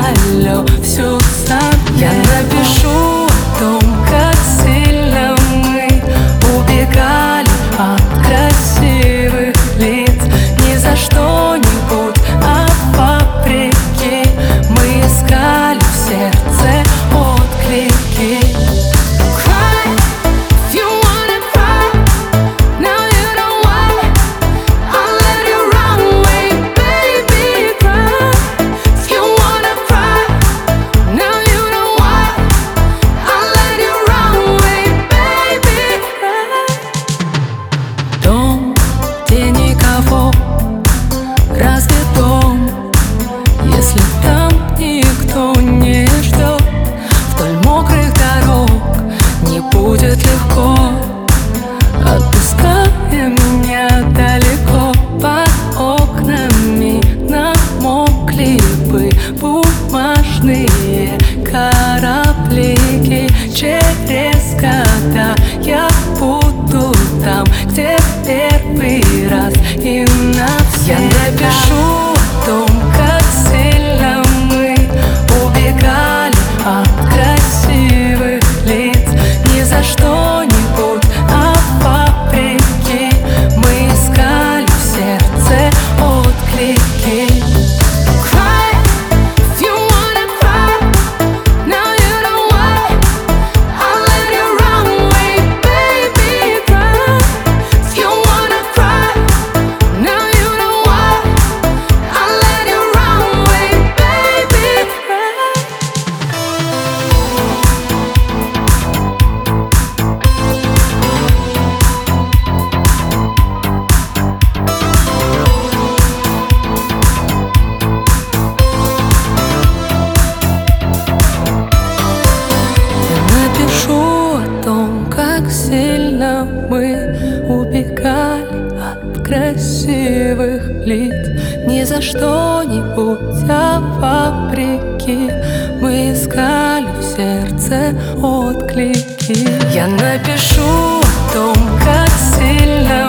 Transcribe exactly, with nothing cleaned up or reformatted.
алло, все сам. Я напишу о том, как сильно мы убегали от красивых лиц. Ни за что-нибудь, а вопреки мы искали в сердце отклики. Разве дом, если там никто не ждет? Вдоль мокрых дорог не будет легко. Отпуская меня далеко, под окнами намокли бы бумажные кораблики. Через года я буду там, где первый раз и навсегда. Я напишу о том, как сильно мы убегали от красивых лиц. Ни за что-нибудь, а вопреки мы искали в сердце отклики. Как сильно мы убегали от красивых лиц. Ни за что-нибудь, а вопреки мы искали в сердце отклики. Я напишу о том, как сильно